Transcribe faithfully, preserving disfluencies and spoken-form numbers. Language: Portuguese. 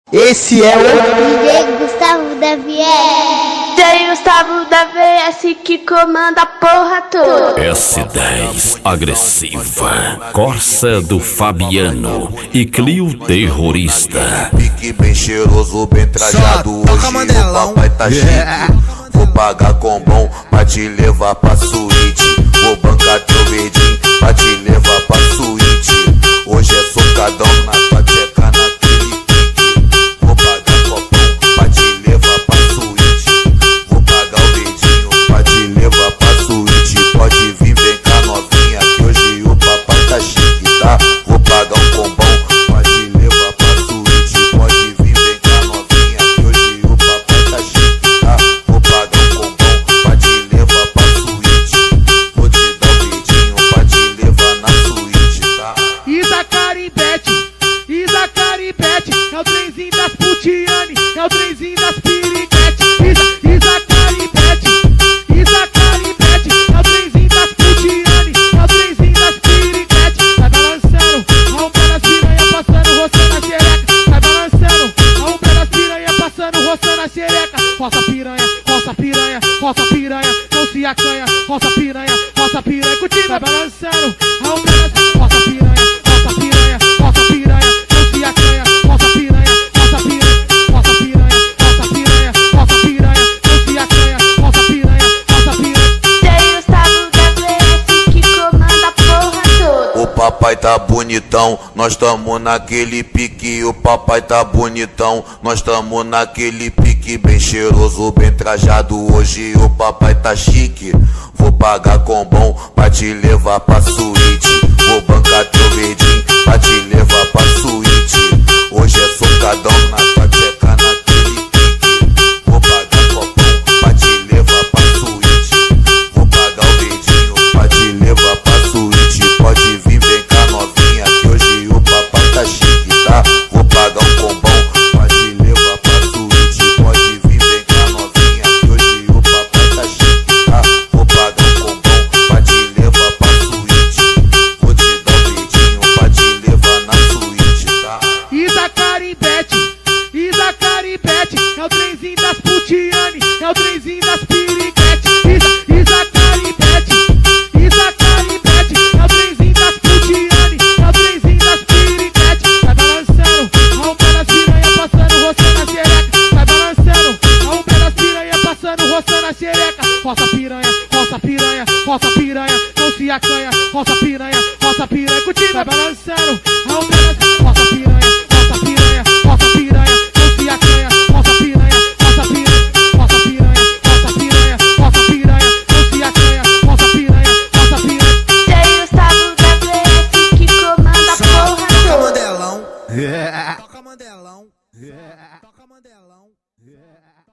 Esse é o D J Gustavo da V S. D J Gustavo da V S que comanda a porra toda. S dez Agressiva, Corsa do Fabiano e Clio Terrorista. Pique bem cheiroso, bem trajado. Hoje o papai tá chique. Vou pagar com bom pra te levar pra suíte. Vou bancar teu verdinho pra te levar pra suíte. Hoje é socadão na tua tcheca, naquele pique. Vou pagar com bom pra te levar pra suíte. Vou pagar o verdinho pra te levar pra suíte. Pode vir, vem cá novinha, que hoje o papai tá chique, tá? Vou pagar um combão pra te levar pra suíte. Pode vir, vem cá novinha, que hoje o papai tá chique, tá? Vou pagar um combão pra te levar pra suíte. Vou te dar um beijinho pra te levar na suíte, tá? Isa Caribete, Isa Caribete, é o trenzinho das putiane, é o trenzinho das piriguete. Isa, Isa Caribete, Isa Caribete, é o trenzinho das putiane, é o trenzinho das piriguete. Vai balançando, a um pé das piranha passando, roçando a xereca. Vai balançando, a um pé das piranha passando, roçando a xereca. Roça piranha, roça piranha, roça piranha, não se acanha. Roça piranha, roça piranha, curtindo. Vai balançando, a um pé das roça piranha, roça piranha, roça piranha, não se acanha. Roça piranha, roça piranha, roça piranha, roça piranha, roça piranha, não se acanha. Roça piranha, roça piranha. D J Gustavo da V S que comanda a porra toda. O papai tá bonitão, nós tamo naquele pique. O papai tá bonitão, nós tamo naquele pique. Bem cheiroso, bem trajado. Hoje o papai tá chique. Vou pagar com bom pra te levar pra suíte. Vou bancar teu verdinho pra te levar pra suíte. Hoje é socadão na tua tcheca, naquele pique. Vou pagar com bom pra te levar pra suíte. Vou pagar o verdinho pra te levar pra suíte. Pode vir, vem cá novinha, que hoje o papai tá chique, tá? Vou pagar um combão pra te levar pra suíte. Pode vir, vem cá novinha, que hoje o papai tá chique, tá? Vou pagar um combão pra te levar pra suíte. Vou te dar um beijinho pra te levar na suíte, tá? Isa Caribete, Isa Caribete, é o trenzinho das putiane, é o trenzinho das piriguete. Isa, Isa Caribete, Isa Caribete, é o trenzinho das putiane, é o trenzinho das piriguete. Vai balançando, a um pé das piranha passando, roçando a xereca. Vai balançando, a um pé das piranha passando, roçando a xereca. Roça piranha, roça piranha, roça piranha, não se acanha. Roça piranha, roça piranha, curtindo. Vai balançando, a um pé das roça piranha, roça piranha, roça piranha, não se acanha. Roça piranha, roça piranha, roça piranha, roça piranha, roça piranha, não se acanha. Roça piranha, roça piranha. D J Gustavo da V S que comanda a porra Toca toda. Mandelão. Toca Mandelão, toca Mandelão.